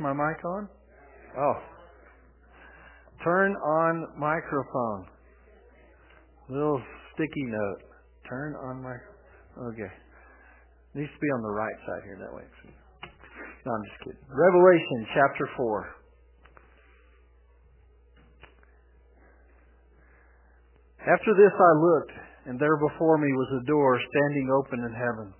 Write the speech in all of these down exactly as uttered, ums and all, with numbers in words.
my mic on? Oh. Turn on microphone. Little sticky note. Turn on my... Okay. Needs to be on the right side here, that way. No, I'm just kidding. Revelation chapter four. After this I looked, and there before me was a door standing open in heaven.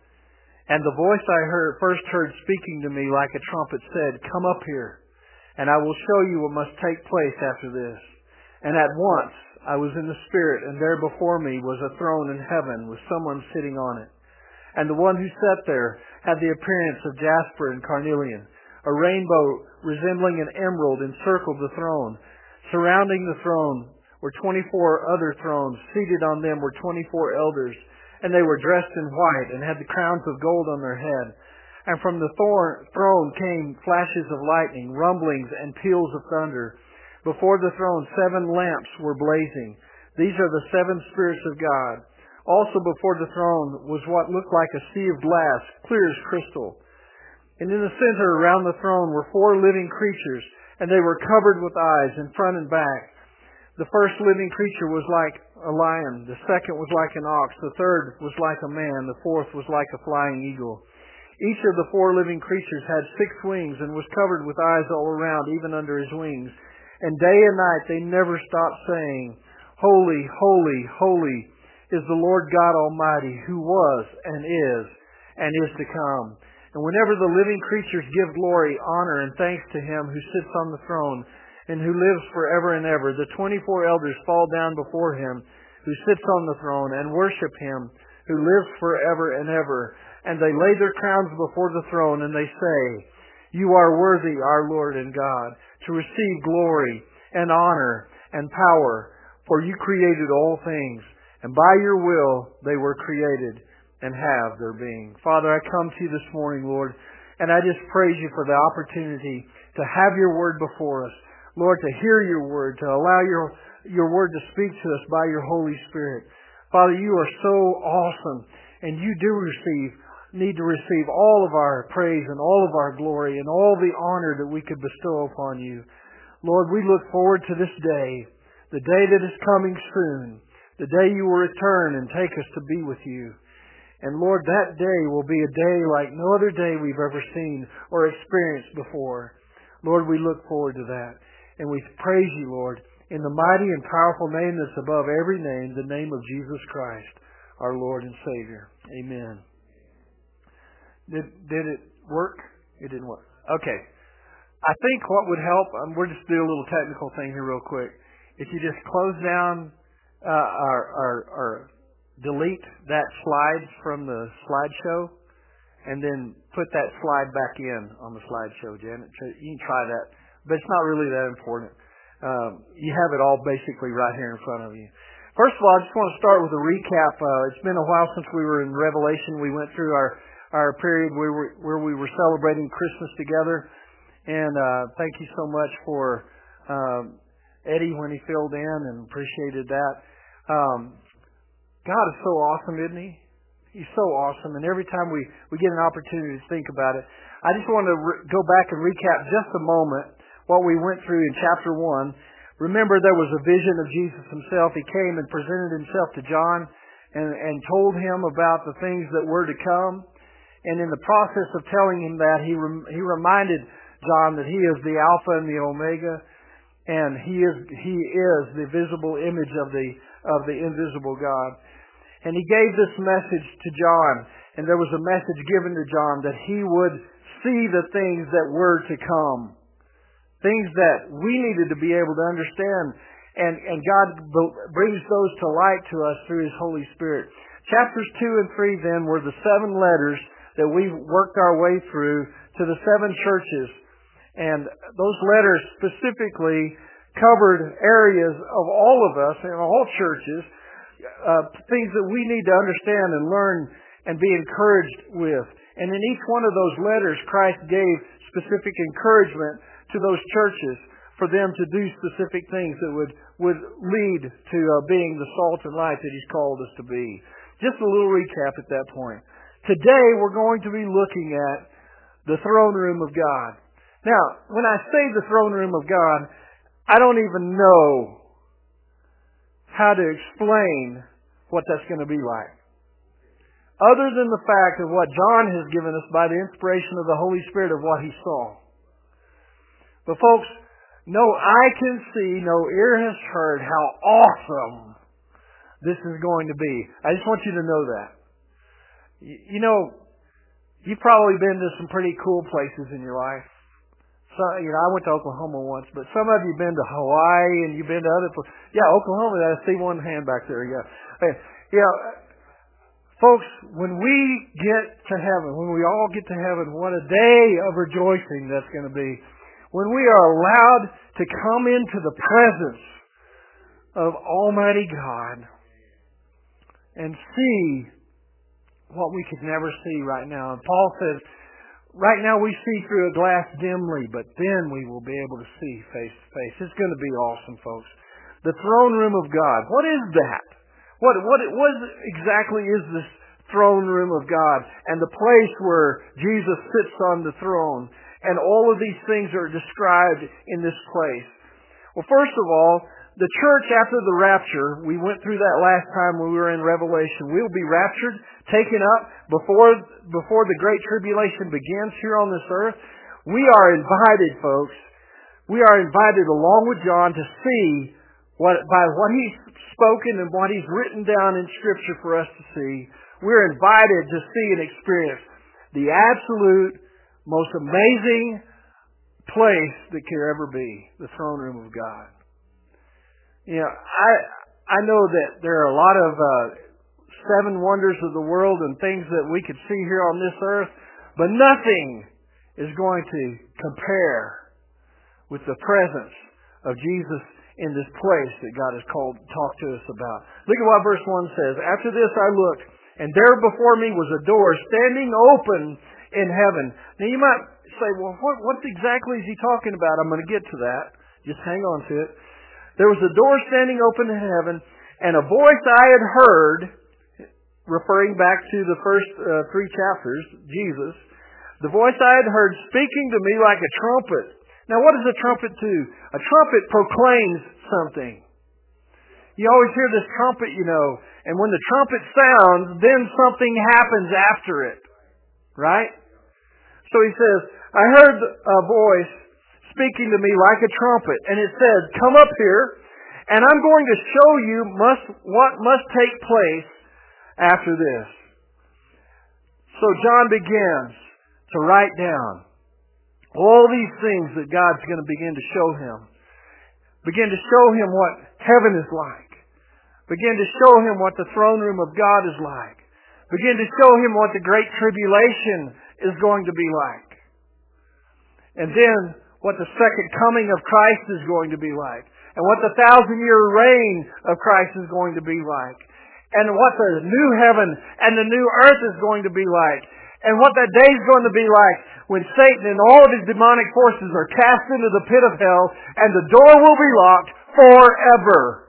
And the voice I heard, first heard speaking to me like a trumpet said, "Come up here, and I will show you what must take place after this." And at once I was in the Spirit, and there before me was a throne in heaven with someone sitting on it. And the one who sat there had the appearance of jasper and carnelian. A rainbow resembling an emerald encircled the throne. Surrounding the throne were twenty-four other thrones. Seated on them were twenty-four elders, and they were dressed in white and had the crowns of gold on their head. And from the thor- throne came flashes of lightning, rumblings, and peals of thunder. Before the throne seven lamps were blazing. These are the seven spirits of God. Also before the throne was what looked like a sea of glass, clear as crystal. And in the center around the throne were four living creatures, and they were covered with eyes in front and back. The first living creature was like a lion. The second was like an ox. The third was like a man. The fourth was like a flying eagle. Each of the four living creatures had six wings and was covered with eyes all around, even under his wings. And day and night they never stopped saying, "Holy, holy, holy is the Lord God Almighty, who was and is and is to come." And whenever the living creatures give glory, honor, and thanks to Him who sits on the throne and who lives forever and ever, the twenty-four elders fall down before Him who sits on the throne and worship Him who lives forever and ever. And they lay their crowns before the throne, and they say, "You are worthy, our Lord and God, to receive glory and honor and power, for you created all things, and by your will they were created and have their being." Father, I come to you this morning, Lord, and I just praise you for the opportunity to have your word before us. Lord, to hear your word, to allow your, your word to speak to us by your Holy Spirit. Father, you are so awesome, and you do receive, need to receive all of our praise and all of our glory and all the honor that we could bestow upon you. Lord, we look forward to this day, the day that is coming soon, the day you will return and take us to be with you. And Lord, that day will be a day like no other day we've ever seen or experienced before. Lord, we look forward to that. And we praise you, Lord, in the mighty and powerful name that's above every name, the name of Jesus Christ, our Lord and Savior. Amen. Did, did it work? It didn't work. Okay. I think what would help, um, we'll just do a little technical thing here real quick. If you just close down uh, or, or, or delete that slide from the slideshow and then put that slide back in on the slideshow, Janet. You can try that. But it's not really that important. Um, you have it all basically right here in front of you. First of all, I just want to start with a recap. Uh, it's been a while since we were in Revelation. We went through our, our period where we, where we were celebrating Christmas together. And uh, thank you so much for um, Eddie when he filled in, and appreciated that. Um, God is so awesome, isn't He? He's so awesome. And every time we, we get an opportunity to think about it, I just want to re- go back and recap just a moment what we went through in chapter one. Remember, there was a vision of Jesus Himself. He came and presented Himself to John and, and told him about the things that were to come. And in the process of telling him that, he rem- he reminded John that He is the Alpha and the Omega, and He is He is the visible image of the of the invisible God. And He gave this message to John, and there was a message given to John that he would see the things that were to come. Things that we needed to be able to understand. And, and God brings those to light to us through His Holy Spirit. Chapters two and three then were the seven letters that we worked our way through to the seven churches. And those letters specifically covered areas of all of us in all churches, uh, things that we need to understand and learn and be encouraged with. And in each one of those letters, Christ gave specific encouragement to those churches for them to do specific things that would, would lead to uh, being the salt and light that He's called us to be. Just a little recap at that point. Today we're going to be looking at the throne room of God. Now, when I say the throne room of God, I don't even know how to explain what that's going to be like. Other than the fact of what John has given us by the inspiration of the Holy Spirit of what he saw. But folks, no eye can see, no ear has heard how awesome this is going to be. I just want you to know that. You know, you've probably been to some pretty cool places in your life. So, you know, I went to Oklahoma once, but some of you have been to Hawaii and you've been to other places. Yeah, Oklahoma, I see one hand back there. Yeah. Hey, you know, folks, when we get to heaven, when we all get to heaven, what a day of rejoicing that's going to be. When we are allowed to come into the presence of Almighty God and see what we could never see right now. And Paul says, right now we see through a glass dimly, but then we will be able to see face to face. It's going to be awesome, folks. The throne room of God. What is that? What what what exactly is this throne room of God? And the place where Jesus sits on the throne. And all of these things are described in this place. Well, first of all, the church after the rapture, we went through that last time when we were in Revelation. We'll be raptured, taken up before before the Great Tribulation begins here on this earth. We are invited, folks. We are invited along with John to see what by what he's spoken and what he's written down in Scripture for us to see. We're invited to see and experience the absolute, most amazing place that could ever be, the throne room of God. You know, I I know that there are a lot of uh, seven wonders of the world and things that we could see here on this earth, but nothing is going to compare with the presence of Jesus in this place that God has called to talk to us about. Look at what verse one says. After this I looked, and there before me was a door standing open in heaven. Now you might say, well, what, what exactly is he talking about? I'm going to get to that. Just hang on to it. There was a door standing open in heaven, and a voice I had heard, referring back to the first uh, three chapters, Jesus, the voice I had heard speaking to me like a trumpet. Now what does a trumpet do? A trumpet proclaims something. You always hear this trumpet, you know, and when the trumpet sounds, then something happens after it. Right? So he says, I heard a voice speaking to me like a trumpet, and it says, come up here, and I'm going to show you must, what must take place after this. So John begins to write down all these things that God's going to begin to show him. Begin to show him what heaven is like. Begin to show him what the throne room of God is like. Begin to show him what the Great Tribulation is going to be like. And then what the second coming of Christ is going to be like. And what the thousand year reign of Christ is going to be like. And what the new heaven and the new earth is going to be like. And what that day is going to be like when Satan and all of his demonic forces are cast into the pit of hell and the door will be locked forever.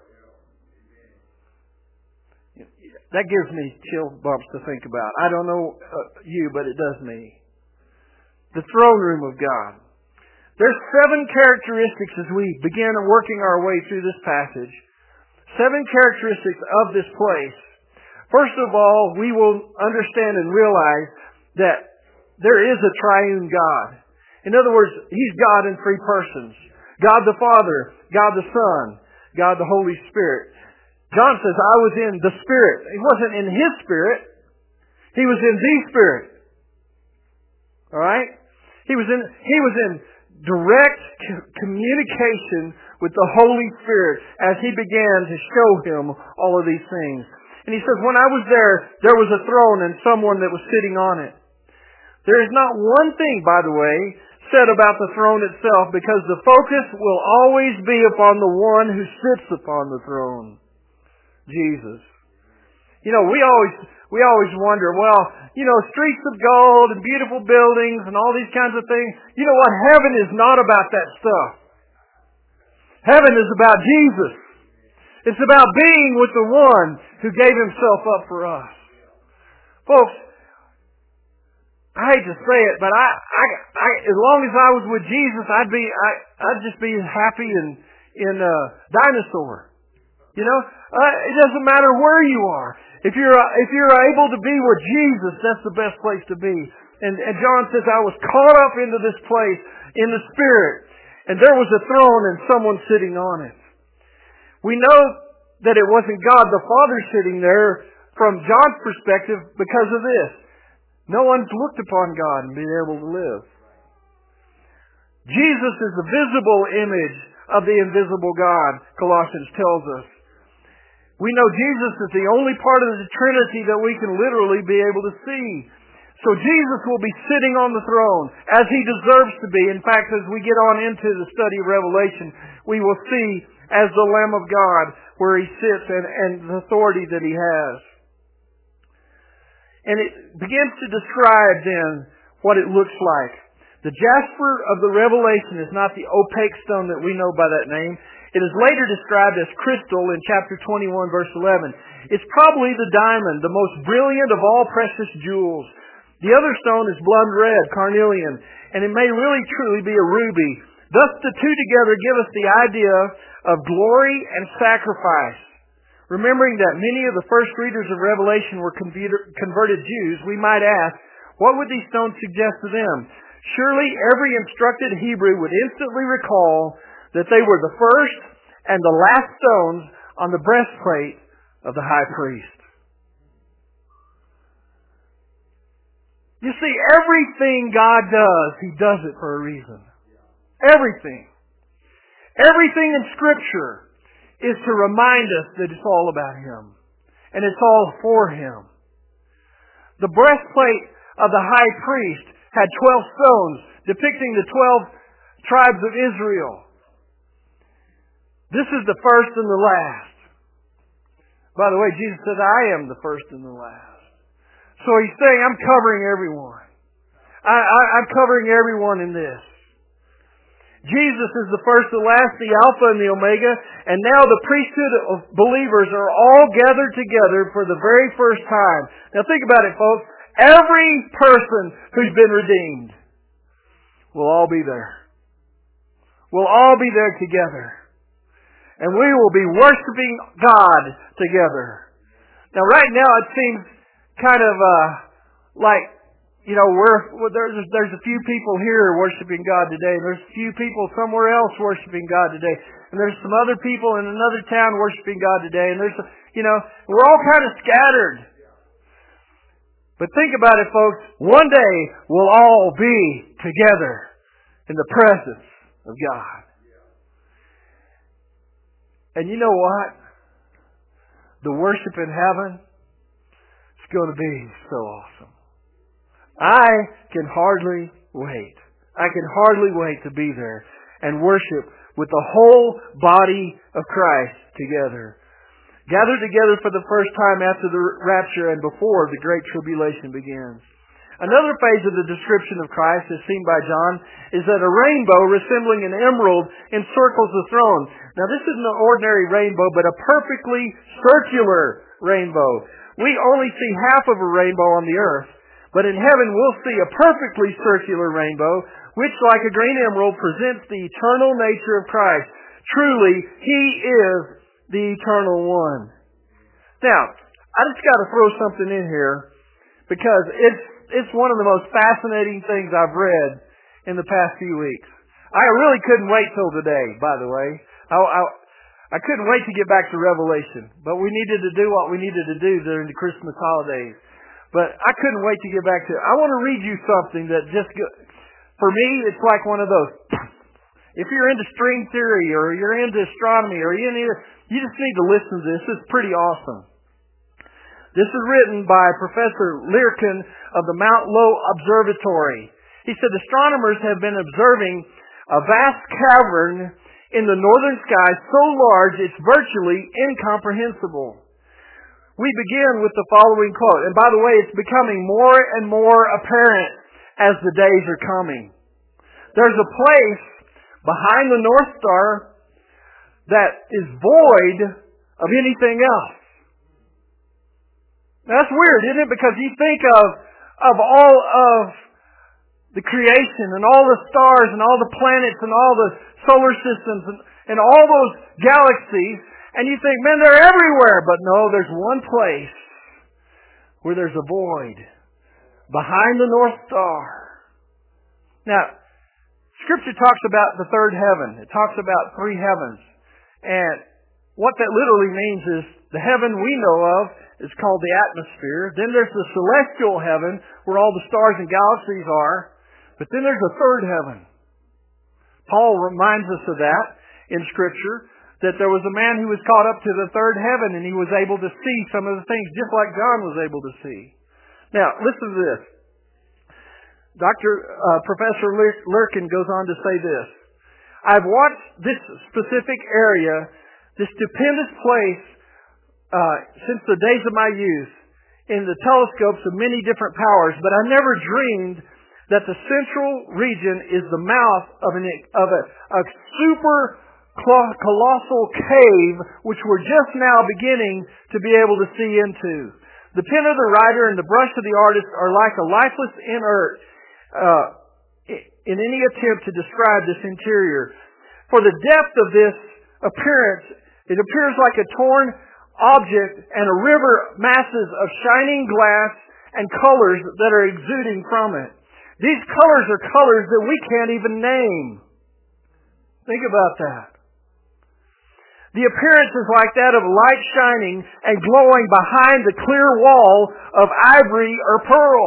That gives me chill bumps to think about. I don't know uh, you, but it does me. The throne room of God. There's seven characteristics as we begin working our way through this passage. Seven characteristics of this place. First of all, we will understand and realize that there is a triune God. In other words, He's God in three persons. God the Father, God the Son, God the Holy Spirit. John says, I was in the Spirit. He wasn't in His Spirit. He was in the Spirit. Alright? He was in, he was in direct communication with the Holy Spirit as He began to show Him all of these things. And He says, when I was there, there was a throne and someone that was sitting on it. There is not one thing, by the way, said about the throne itself, because the focus will always be upon the one who sits upon the throne. Jesus. You know, we always we always wonder, well, you know, streets of gold and beautiful buildings and all these kinds of things. You know what? Heaven is not about that stuff. Heaven is about Jesus. It's about being with the one who gave Himself up for us. Folks, I hate to say it, but I, I, I, as long as I was with Jesus, I'd be, I, I'd just be happy in, in a dinosaur. You know, uh, it doesn't matter where you are. If you're, uh, if you're able to be with Jesus, that's the best place to be. And, and John says, I was caught up into this place in the Spirit, and there was a throne and someone sitting on it. We know that it wasn't God the Father sitting there from John's perspective because of this. No one's looked upon God and been able to live. Jesus is the visible image of the invisible God, Colossians tells us. We know Jesus is the only part of the Trinity that we can literally be able to see. So Jesus will be sitting on the throne as He deserves to be. In fact, as we get on into the study of Revelation, we will see as the Lamb of God where He sits and, and the authority that He has. And it begins to describe then what it looks like. The jasper of the Revelation is not the opaque stone that we know by that name. It is later described as crystal in chapter twenty-one, verse eleven. It's probably the diamond, the most brilliant of all precious jewels. The other stone is blood red, carnelian, and it may really truly be a ruby. Thus the two together give us the idea of glory and sacrifice. Remembering that many of the first readers of Revelation were converted Jews, we might ask, what would these stones suggest to them? Surely every instructed Hebrew would instantly recall that they were the first and the last stones on the breastplate of the high priest. You see, everything God does, He does it for a reason. Everything. Everything in Scripture is to remind us that it's all about Him. And it's all for Him. The breastplate of the high priest had twelve stones depicting the twelve tribes of Israel. This is the first and the last. By the way, Jesus said, I am the first and the last. So He's saying, I'm covering everyone. I, I, I'm covering everyone in this. Jesus is the first and last, the Alpha and the Omega, and now the priesthood of believers are all gathered together for the very first time. Now think about it, folks. Every person who's been redeemed will all be there. We'll all be there together. And we will be worshiping God together. Now right now it seems kind of uh, like, you know, we're, well, there's, there's a few people here worshiping God today. And there's a few people somewhere else worshiping God today. And there's some other people in another town worshiping God today. And there's, you know, we're all kind of scattered. But think about it, folks. One day we'll all be together in the presence of God. And you know what? The worship in heaven is going to be so awesome. I can hardly wait. I can hardly wait to be there and worship with the whole body of Christ together. Gathered together for the first time after the rapture and before the Great Tribulation begins. Another phase of the description of Christ as seen by John is that a rainbow resembling an emerald encircles the throne. Now this isn't an ordinary rainbow, but a perfectly circular rainbow. We only see half of a rainbow on the earth. But in heaven we'll see a perfectly circular rainbow, which like a green emerald presents the eternal nature of Christ. Truly, He is the eternal one. Now, I just got to throw something in here because it's it's one of the most fascinating things I've read in the past few weeks. I really couldn't wait till today, by the way. I, I, I couldn't wait to get back to Revelation, but we needed to do what we needed to do during the Christmas holidays. But I couldn't wait to get back to it. I want to read you something that just, for me, it's like one of those. If you're into string theory or you're into astronomy or you're into, you just need to listen to this. It's pretty awesome. This is written by Professor Lirkin of the Mount Low Observatory. He said astronomers have been observing a vast cavern in the northern sky so large it's virtually incomprehensible. We begin with the following quote. And by the way, it's becoming more and more apparent as the days are coming. There's a place behind the North Star that is void of anything else. Now, that's weird, isn't it? Because you think of of all of the creation and all the stars and all the planets and all the solar systems and, and all those galaxies, and you think, man, they're everywhere. But no, there's one place where there's a void behind the North Star. Now, Scripture talks about the third heaven. It talks about three heavens. And what that literally means is the heaven we know of is called the atmosphere. Then there's the celestial heaven where all the stars and galaxies are. But then there's a third heaven. Paul reminds us of that in Scripture, that there was a man who was caught up to the third heaven and he was able to see some of the things just like John was able to see. Now, listen to this. Doctor Uh, Professor Lurkin goes on to say this. I've watched this specific area, this stupendous place, uh, since the days of my youth in the telescopes of many different powers, but I never dreamed that the central region is the mouth of, an, of a, a super colossal cave, which we're just now beginning to be able to see into. The pen of the writer and the brush of the artist are like a lifeless inert uh, in any attempt to describe this interior. For the depth of this appearance, it appears like a torn object and a river masses of shining glass and colors that are exuding from it. These colors are colors that we can't even name. Think about that. The appearance is like that of light shining and glowing behind the clear wall of ivory or pearl.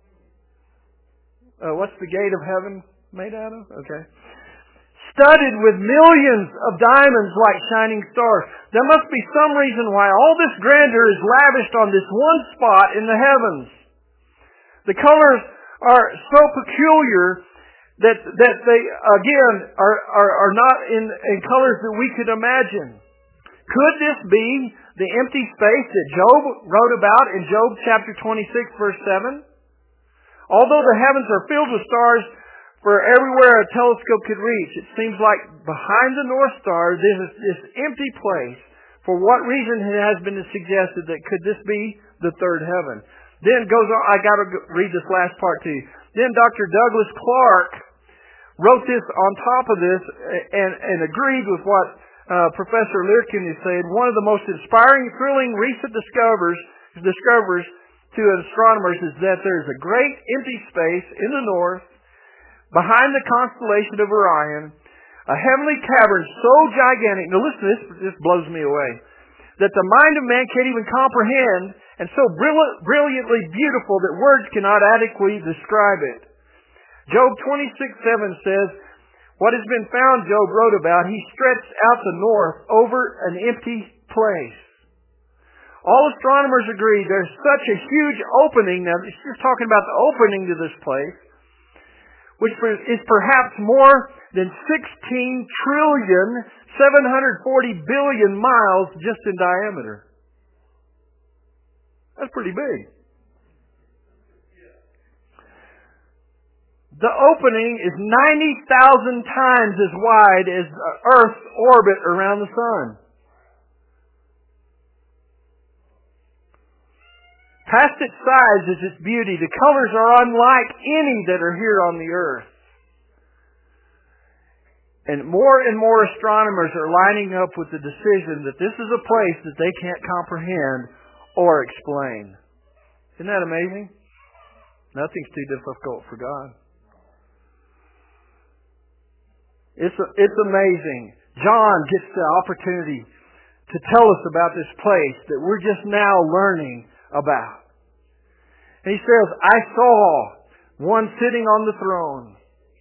Uh, what's the gate of heaven made out of? Okay. Studded with millions of diamonds like shining stars. There must be some reason why all this grandeur is lavished on this one spot in the heavens. The colors are so peculiar that that they again are are, are not in, in colors that we could imagine. Could this be the empty space that Job wrote about in Job chapter twenty-six verse seven? Although the heavens are filled with stars for everywhere a telescope could reach, it seems like behind the North Star there is this empty place. For what reason it has been suggested that could this be the third heaven? Then goes on, I got to read this last part to you. Then Doctor Douglas Clark wrote this on top of this and, and agreed with what uh, Professor Lurkin is saying. One of the most inspiring, thrilling recent discoveries, discoveries to astronomers is that there is a great empty space in the north behind the constellation of Orion, a heavenly cavern so gigantic. Now listen, this, this blows me away. That the mind of man can't even comprehend, and so brilliantly beautiful that words cannot adequately describe it. Job twenty-six seven says, what has been found, Job wrote about, he stretched out the north over an empty place. All astronomers agree there's such a huge opening. Now, it's just talking about the opening to this place, which is perhaps more than sixteen trillion, seven hundred forty billion miles just in diameter. That's pretty big. The opening is ninety thousand times as wide as Earth's orbit around the sun. Past its size is its beauty. The colors are unlike any that are here on the earth. And more and more astronomers are lining up with the decision that this is a place that they can't comprehend or explain. Isn't that amazing? Nothing's too difficult for God. It's, it's amazing. John gets the opportunity to tell us about this place that we're just now learning about. And he says, I saw one sitting on the throne.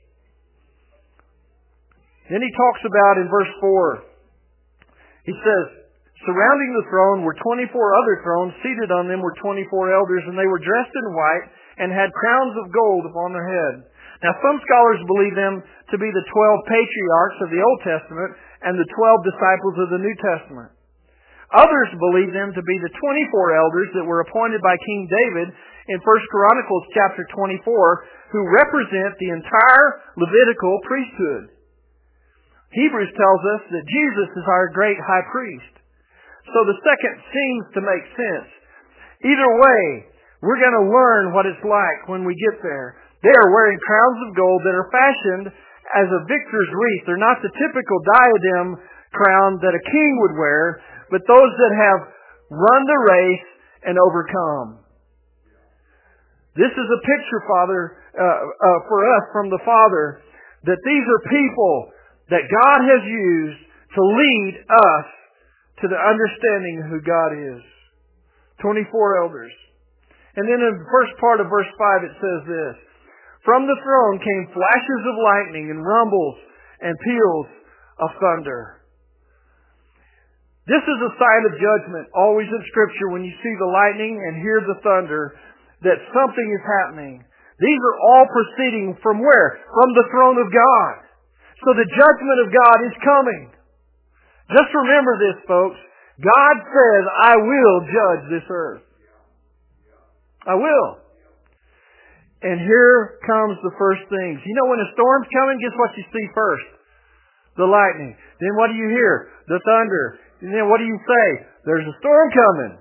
Then he talks about in verse four, he says, surrounding the throne were twenty-four other thrones, seated on them were twenty-four elders, and they were dressed in white and had crowns of gold upon their head. Now some scholars believe them to be the twelve patriarchs of the Old Testament and the twelve disciples of the New Testament. Others believe them to be the twenty-four elders that were appointed by King David in First Chronicles chapter twenty-four, who represent the entire Levitical priesthood. Hebrews tells us that Jesus is our great high priest. So the second seems to make sense. Either way, We're going to learn what it's like when we get there. They are wearing crowns of gold that are fashioned as a victor's wreath. They're not the typical diadem crown that a king would wear, but those that have run the race and overcome. This is a picture, Father, uh, uh, for us from the Father, that these are people that God has used to lead us to the understanding of who God is. twenty-four elders. And then in the first part of verse five it says this. From the throne came flashes of lightning and rumbles and peals of thunder. This is a sign of judgment, always in Scripture, when you see the lightning and hear the thunder, that something is happening. These are all proceeding from where? From the throne of God. So the judgment of God is coming. Just remember this, folks. God says, I will judge this earth. I will. And here comes the first things. You know when a storm's coming, guess what you see first? The lightning. Then what do you hear? The thunder. And then what do you say? There's a storm coming.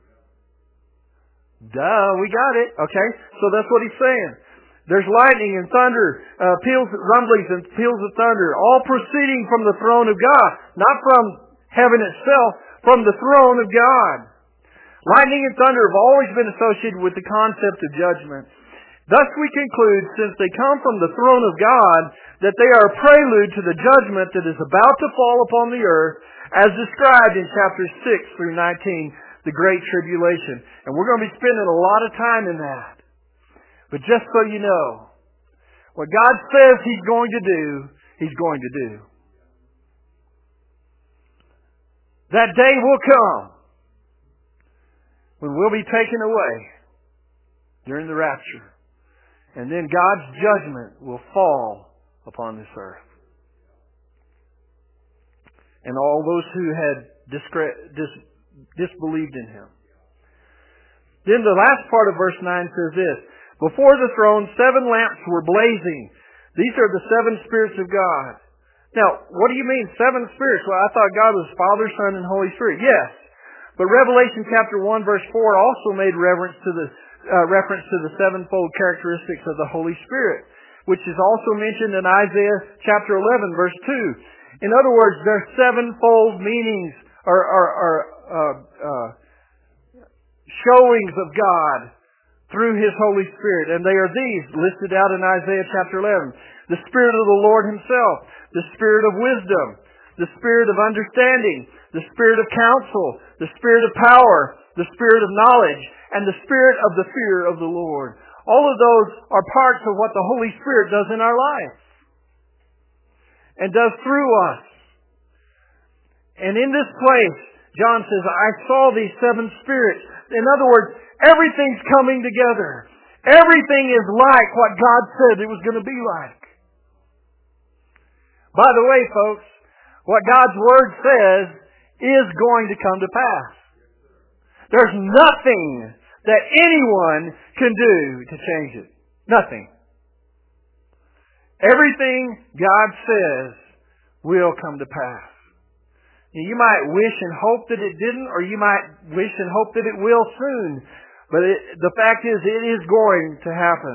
Duh, we got it. Okay, so that's what he's saying. There's lightning and thunder, uh, peals, rumblings and peals of thunder, all proceeding from the throne of God. Not from heaven itself, from the throne of God. Lightning and thunder have always been associated with the concept of judgment. Thus we conclude, since they come from the throne of God, that they are a prelude to the judgment that is about to fall upon the earth, as described in chapters six through nineteen, the Great Tribulation. And we're going to be spending a lot of time in that. But just so you know, what God says He's going to do, He's going to do. That day will come when we'll be taken away during the rapture. And then God's judgment will fall upon this earth. And all those who had discre- dis- disbelieved in Him. Then the last part of verse nine says this. Before the throne, seven lamps were blazing. These are the seven spirits of God. Now, what do you mean seven spirits? Well, I thought God was Father, Son, and Holy Spirit. Yes. But Revelation chapter one verse four also made reference to the uh, reference to the sevenfold characteristics of the Holy Spirit, which is also mentioned in Isaiah chapter eleven verse two. In other words, there are sevenfold meanings or, or, or uh, uh, showings of God through His Holy Spirit. And they are these, listed out in Isaiah chapter eleven. The Spirit of the Lord Himself, the Spirit of wisdom, the Spirit of understanding, the Spirit of counsel, the Spirit of power, the Spirit of knowledge, and the Spirit of the fear of the Lord. All of those are parts of what the Holy Spirit does in our life and does through us. And in this place, John says, I saw these seven spirits. In other words, everything's coming together. Everything is like what God said it was going to be like. By the way, folks, what God's Word says is going to come to pass. There's nothing that anyone can do to change it. Nothing. Everything God says will come to pass. You might wish and hope that it didn't, or you might wish and hope that it will soon. But it, the fact is, it is going to happen.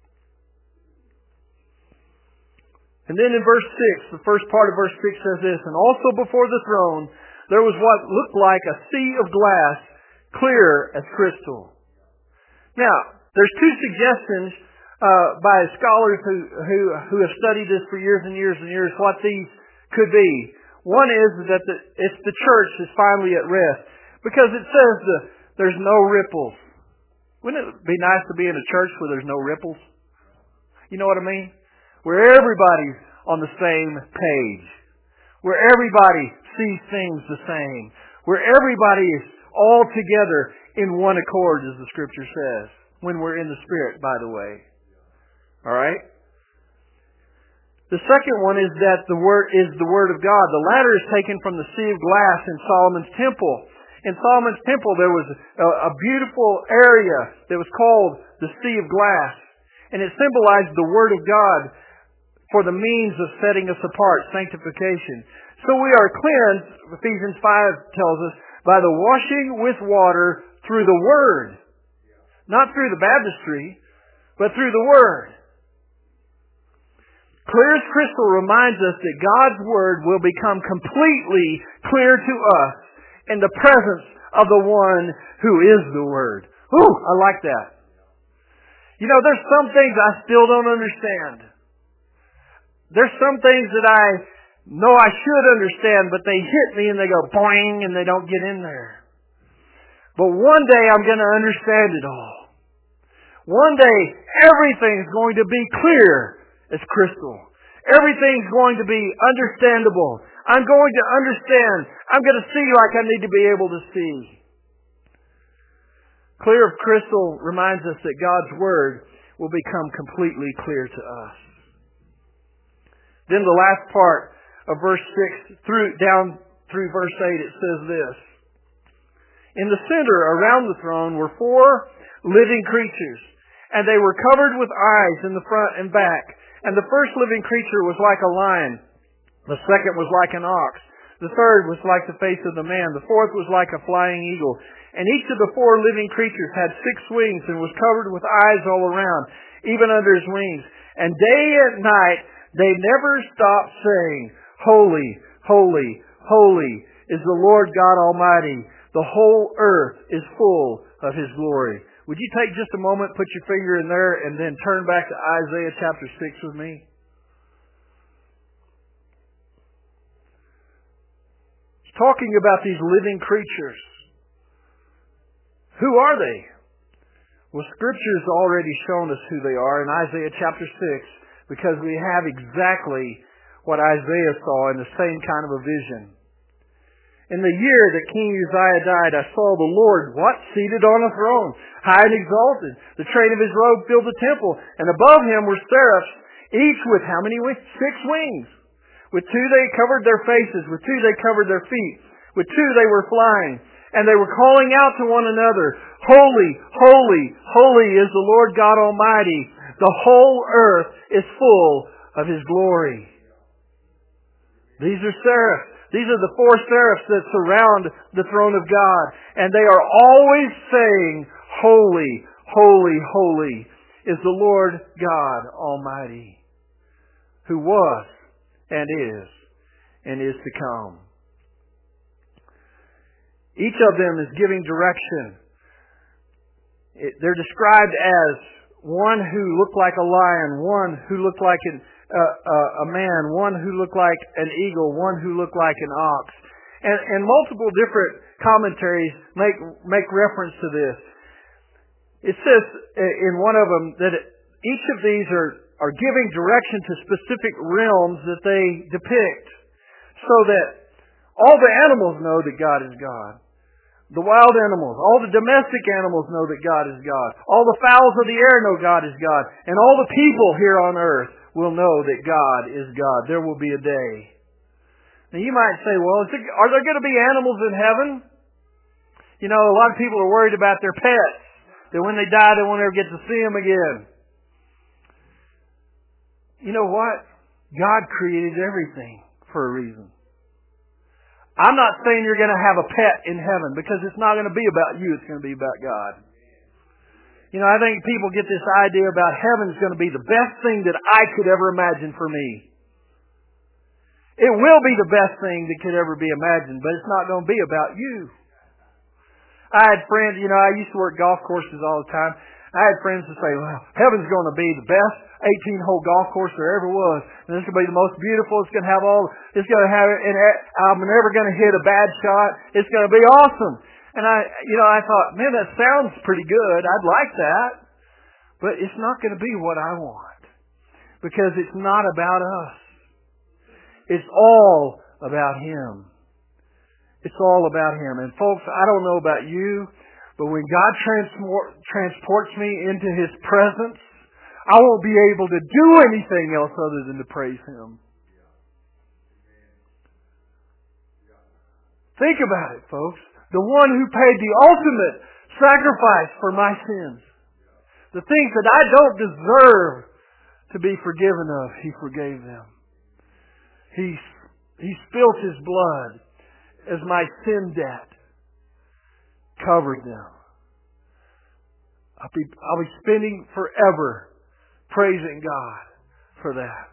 And then in verse six, the first part of verse six says this, and also before the throne there was what looked like a sea of glass, clear as crystal. Now, there's two suggestions uh, by scholars who, who who have studied this for years and years and years what these could be. One is that the, it's the church is finally at rest, because it says the, there's no ripples. Wouldn't it be nice to be in a church where there's no ripples? You know what I mean? Where everybody's on the same page. Where everybody sees things the same. Where everybody is all together in one accord, as the Scripture says. When we're in the Spirit, by the way. Alright? The second one is that the Word is the Word of God. The latter is taken from the sea of glass in Solomon's temple. In Solomon's temple there was a, a beautiful area that was called the Sea of Glass. And it symbolized the Word of God for the means of setting us apart, sanctification. So we are cleansed, Ephesians five tells us, by the washing with water through the Word. Not through the baptistry, but through the Word. Clear as crystal reminds us that God's Word will become completely clear to us in the presence of the one who is the Word. Ooh, I like that. You know, there's some things I still don't understand. There's some things that I know I should understand, but they hit me and they go boing and they don't get in there. But one day I'm going to understand it all. One day everything's going to be clear as crystal. Everything's going to be understandable. I'm going to understand. I'm going to see like I need to be able to see. Clear of crystal reminds us that God's Word will become completely clear to us. Then the last part of verse six through down through verse eight, it says this. In the center around the throne were four living creatures, and they were covered with eyes in the front and back. And the first living creature was like a lion. The second was like an ox. The third was like the face of the man. The fourth was like a flying eagle. And each of the four living creatures had six wings and was covered with eyes all around, even under his wings. And day and night they never stopped saying, Holy, holy, holy is the Lord God Almighty. The whole earth is full of His glory. Would you take just a moment, put your finger in there, and then turn back to Isaiah chapter six with me? It's talking about these living creatures. Who are they? Well, Scripture's already shown us who they are in Isaiah chapter six, because we have exactly what Isaiah saw in the same kind of a vision. In the year that King Uzziah died, I saw the Lord, what? Seated on a throne, high and exalted. The train of His robe filled the temple, and above Him were seraphs, each with how many wings? Six wings. With two they covered their faces, with two they covered their feet, with two they were flying, and they were calling out to one another, Holy, holy, holy is the Lord God Almighty. The whole earth is full of His glory. These are seraphs. These are the four seraphs that surround the throne of God. And they are always saying, Holy, holy, holy is the Lord God Almighty, who was and is and is to come. Each of them is giving direction. It, they're described as one who looked like a lion, one who looked like an Uh, uh, a man, one who looked like an eagle, one who looked like an ox. And, and multiple different commentaries make make reference to this. It says in one of them that it, each of these are, are giving direction to specific realms that they depict, so that all the animals know that God is God. The wild animals, all the domestic animals know that God is God. All the fowls of the air know God is God. And all the people here on earth will know that God is God. There will be a day. Now you might say, well, is there, are there going to be animals in heaven? You know, a lot of people are worried about their pets, that when they die they won't ever get to see them again. You know what? God created everything for a reason. I'm not saying you're going to have a pet in heaven, because it's not going to be about you, it's going to be about God. You know, I think people get this idea about heaven's going to be the best thing that I could ever imagine for me. It will be the best thing that could ever be imagined, but it's not going to be about you. I had friends, you know, I used to work golf courses all the time. I had friends that say, well, heaven's going to be the best eighteen-hole golf course there ever was. And it's going to be the most beautiful. It's going to have all, it's going to have, and I'm never going to hit a bad shot. It's going to be awesome. And I, you know, I thought, man, that sounds pretty good. I'd like that. But it's not going to be what I want. Because it's not about us. It's all about Him. It's all about Him. And folks, I don't know about you, but when God transport, transports me into His presence, I won't be able to do anything else other than to praise Him. Think about it, folks. The one who paid the ultimate sacrifice for my sins. The things that I don't deserve to be forgiven of, He forgave them. He, he spilt His blood as my sin debt covered them. I'll be, I'll be spending forever praising God for that.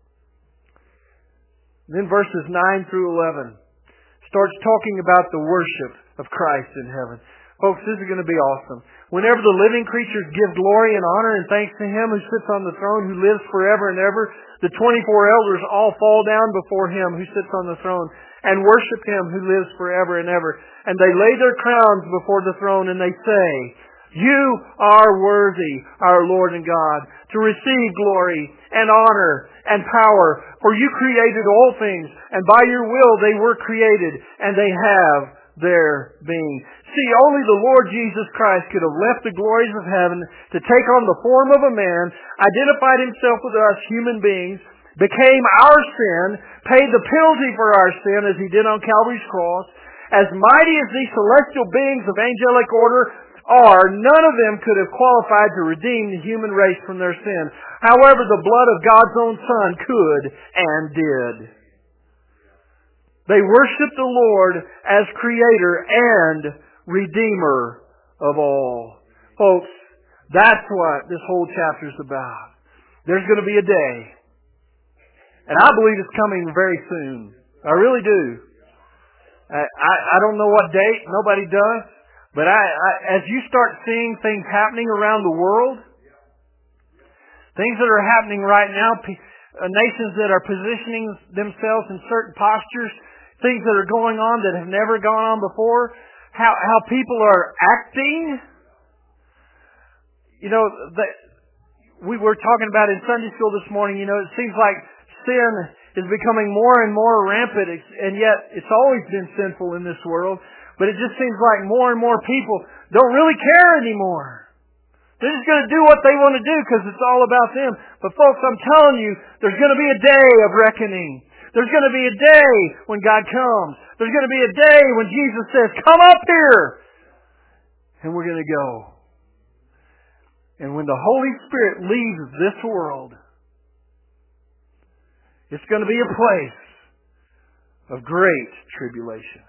Then verses nine through eleven starts talking about the worship of Christ in heaven. Folks, this is going to be awesome. Whenever the living creatures give glory and honor and thanks to Him who sits on the throne, who lives forever and ever, the twenty-four elders all fall down before Him who sits on the throne and worship Him who lives forever and ever. And they lay their crowns before the throne and they say, You are worthy, our Lord and God, to receive glory and honor and power, for You created all things, and by Your will they were created, and they have their being. See, only the Lord Jesus Christ could have left the glories of heaven to take on the form of a man, identified Himself with us human beings, became our sin, paid the penalty for our sin as He did on Calvary's cross. As mighty as these celestial beings of angelic order are, none of them could have qualified to redeem the human race from their sin. However, the blood of God's own Son could and did. They worship the Lord as Creator and Redeemer of all. Folks, that's what this whole chapter is about. There's going to be a day, and I believe it's coming very soon. I really do. I, I, I don't know what date, nobody does, but I, I as you start seeing things happening around the world, things that are happening right now, uh, nations that are positioning themselves in certain postures, things that are going on that have never gone on before, how how people are acting. You know, that we were talking about in Sunday school this morning, you know, it seems like sin is becoming more and more rampant, and yet it's always been sinful in this world, but it just seems like more and more people don't really care anymore. They're just going to do what they want to do because it's all about them. But folks, I'm telling you, there's going to be a day of reckoning. There's going to be a day when God comes. There's going to be a day when Jesus says, Come up here! And we're going to go. And when the Holy Spirit leaves this world, it's going to be a place of great tribulation.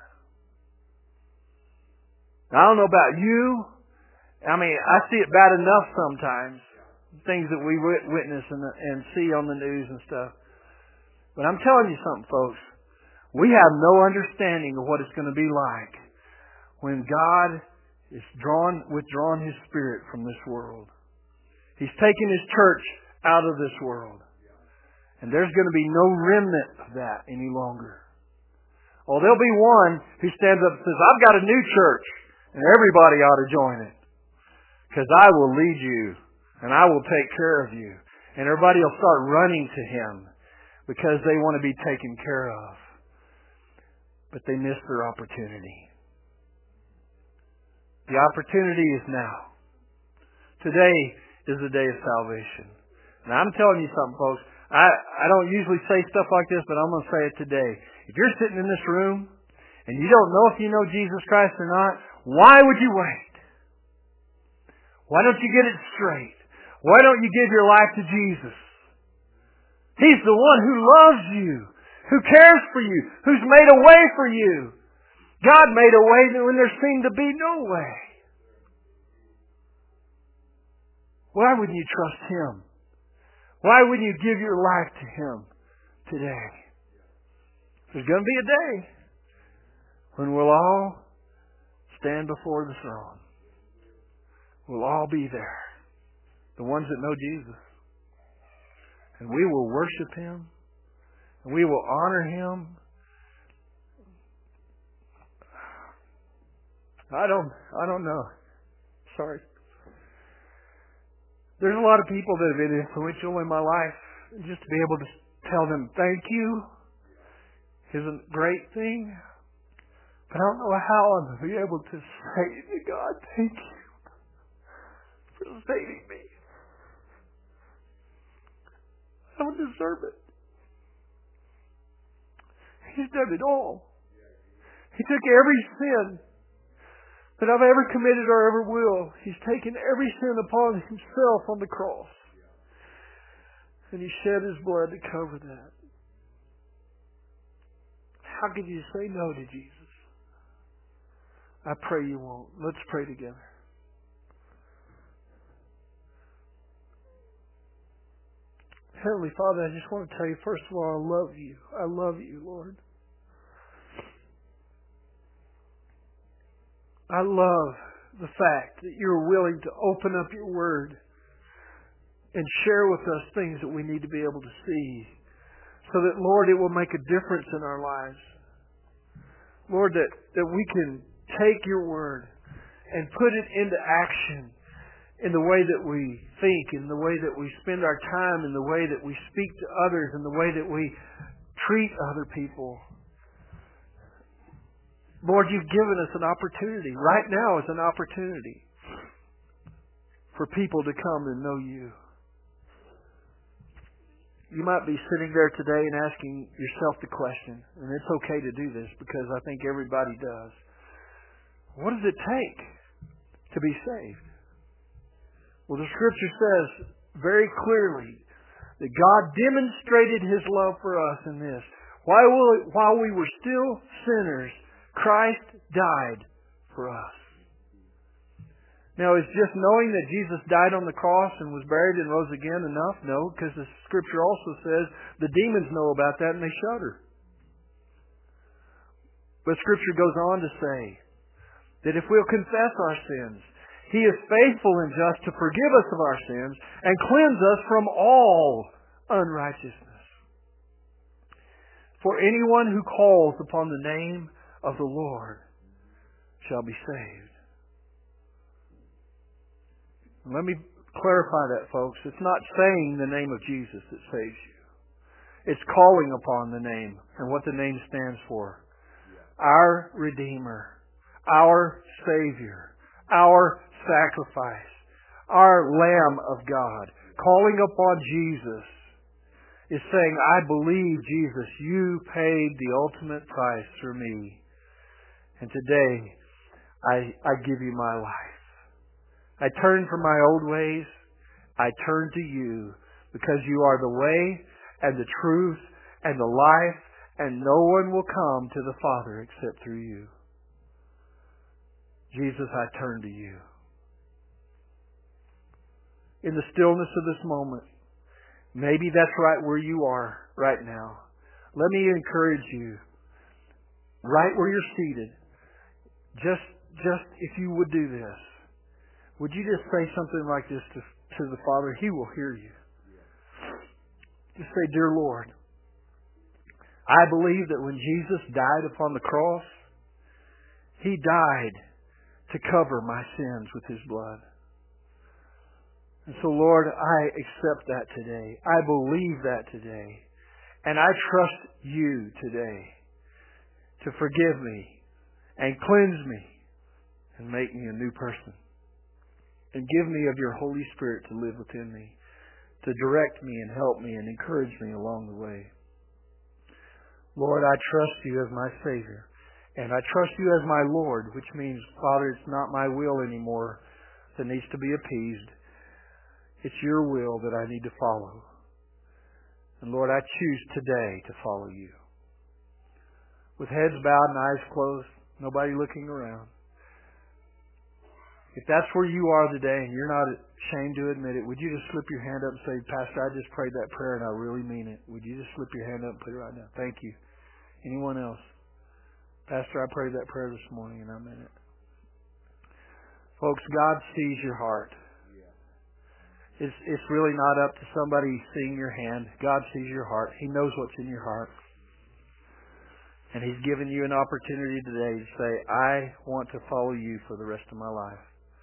Now, I don't know about you. I mean, I see it bad enough sometimes. Things that we witness and, and see on the news and stuff. But I'm telling you something, folks. We have no understanding of what it's going to be like when God is drawn, withdrawn His Spirit from this world. He's taken His church out of this world. And there's going to be no remnant of that any longer. Oh, there'll be one who stands up and says, I've got a new church, and everybody ought to join it. Because I will lead you, and I will take care of you. And everybody will start running to Him because they want to be taken care of. But they miss their opportunity. The opportunity is now. Today is the day of salvation. Now I'm telling you something, folks. I, I don't usually say stuff like this, but I'm going to say it today. If you're sitting in this room and you don't know if you know Jesus Christ or not, why would you wait? Why don't you get it straight? Why don't you give your life to Jesus? He's the one who loves you, who cares for you, who's made a way for you. God made a way when there seemed to be no way. Why wouldn't you trust Him? Why wouldn't you give your life to Him today? There's going to be a day when we'll all stand before the throne. We'll all be there. The ones that know Jesus. And we will worship Him. And we will honor Him. I don't, I don't know. Sorry. There's a lot of people that have been influential in my life. Just to be able to tell them thank you isn't a great thing. But I don't know how I'm going to be able to say to God, thank you for saving me. I don't deserve it. He's done it all. He took every sin that I've ever committed or ever will. He's taken every sin upon Himself on the cross. And He shed His blood to cover that. How could you say no to Jesus? I pray you won't. Let's pray together. Heavenly Father, I just want to tell you, first of all, I love you. I love you, Lord. I love the fact that you're willing to open up your Word and share with us things that we need to be able to see, so that, Lord, it will make a difference in our lives. Lord, that, that we can take your Word and put it into action in the way that we think, in the way that we spend our time, in the way that we speak to others, in the way that we treat other people. Lord, you've given us an opportunity. Right now is an opportunity for people to come and know you. You might be sitting there today and asking yourself the question, and it's okay to do this because I think everybody does. What does it take to be saved? Well, the Scripture says very clearly that God demonstrated His love for us in this. While we, while we were still sinners, Christ died for us. Now, is just knowing that Jesus died on the cross and was buried and rose again enough? No, because the Scripture also says the demons know about that and they shudder. But Scripture goes on to say that if we'll confess our sins, He is faithful and just to forgive us of our sins and cleanse us from all unrighteousness. For anyone who calls upon the name of the Lord shall be saved. Let me clarify that, folks. It's not saying the name of Jesus that saves you. It's calling upon the name and what the name stands for. Our Redeemer, our Savior, our sacrifice, our Lamb of God. Calling upon Jesus is saying, I believe, Jesus, you paid the ultimate price for me. And today, I, I give you my life. I turn from my old ways. I turn to you because you are the way and the truth and the life, and no one will come to the Father except through you. Jesus, I turn to you. In the stillness of this moment, maybe that's right where you are right now. Let me encourage you, right where you're seated, just, just if you would do this, would you just say something like this to, to the Father? He will hear you. Just say, Dear Lord, I believe that when Jesus died upon the cross, He died to cover my sins with His blood. And so, Lord, I accept that today. I believe that today. And I trust you today to forgive me and cleanse me and make me a new person. And give me of your Holy Spirit to live within me, to direct me and help me and encourage me along the way. Lord, I trust you as my Savior. And I trust you as my Lord, which means, Father, it's not my will anymore that needs to be appeased. It's your will that I need to follow. And Lord, I choose today to follow you. With heads bowed and eyes closed, nobody looking around. If that's where you are today and you're not ashamed to admit it, would you just slip your hand up and say, Pastor, I just prayed that prayer and I really mean it. Would you just slip your hand up and put it right now? Thank you. Anyone else? Pastor, I prayed that prayer this morning and I meant it. Folks, God sees your heart. It's, it's really not up to somebody seeing your hand. God sees your heart. He knows what's in your heart. And He's given you an opportunity today to say, I want to follow you for the rest of my life.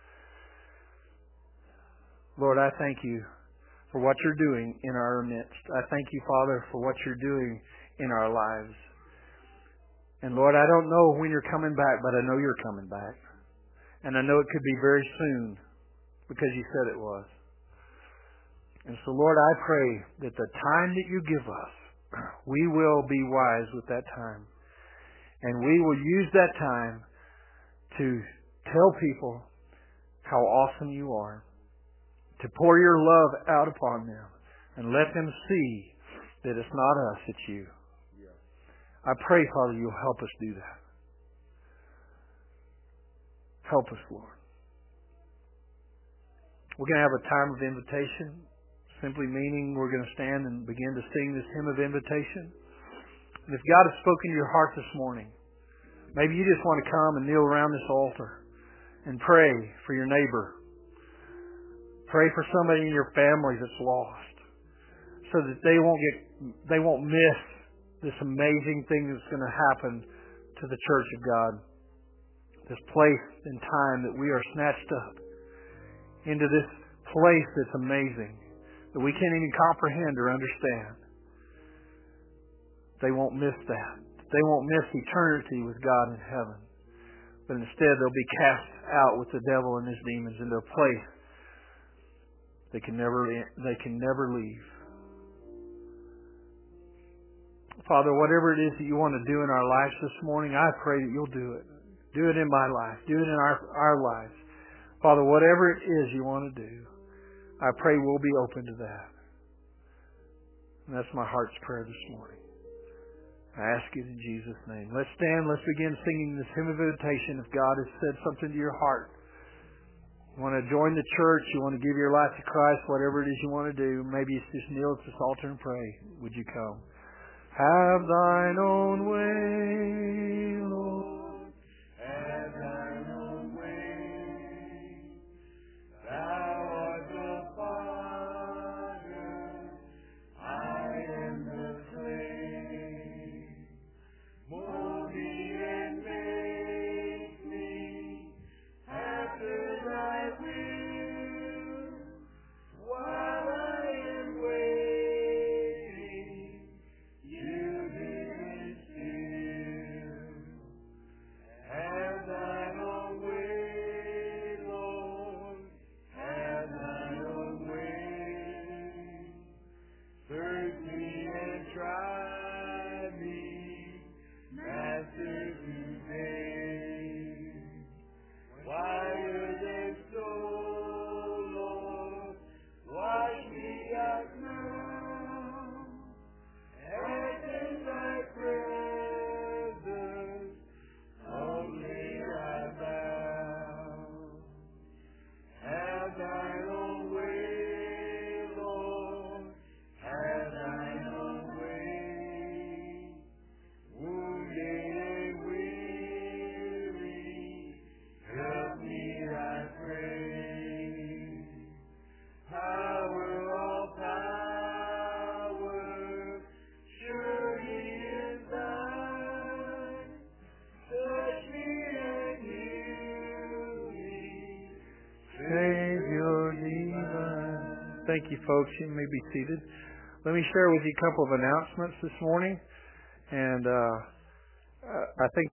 Lord, I thank you for what you're doing in our midst. I thank you, Father, for what you're doing in our lives. And Lord, I don't know when you're coming back, but I know you're coming back. And I know it could be very soon because you said it was. And so, Lord, I pray that the time that you give us, we will be wise with that time. And we will use that time to tell people how awesome you are. To pour your love out upon them and let them see that it's not us, it's you. I pray, Father, you'll help us do that. Help us, Lord. We're going to have a time of invitation. simply meaning we're going to stand and begin to sing this hymn of invitation. And if God has spoken to your heart this morning, maybe you just want to come and kneel around this altar and pray for your neighbor. Pray for somebody in your family that's lost, so that they won't get, they won't miss this amazing thing that's going to happen to the church of God. This place and time that we are snatched up into this place that's amazing, that we can't even comprehend or understand. They won't miss that. They won't miss eternity with God in heaven. But instead they'll be cast out with the devil and his demons into a place they can never they can never leave. Father, whatever it is that you want to do in our lives this morning, I pray that you'll do it. Do it in my life. Do it in our, our lives. Father, whatever it is you want to do, I pray we'll be open to that. And that's my heart's prayer this morning. I ask it in Jesus' name. Let's stand. Let's begin singing this hymn of invitation. If God has said something to your heart, you want to join the church, you want to give your life to Christ, whatever it is you want to do, maybe it's just kneel at this altar and pray. Would you come? Have thine own way, Lord. Have thine own way. Thou art the potter, I am the clay. Mold me and make me after thy will. While I am waiting, you be still. Have thine own way, Lord. Have thine own way. Search me and try me, Master, today. Whiter than snow, Lord, wash me as now. And in thy presence, only I bow. Have thine own way, Lord. Have thine own way. Wounded and weary, help me, I pray. Power, all power, surely is thine. Touch me and heal me, Savior divine. Thank you, folks. You may be seated. Let me share with you a couple of announcements this morning. And uh, I think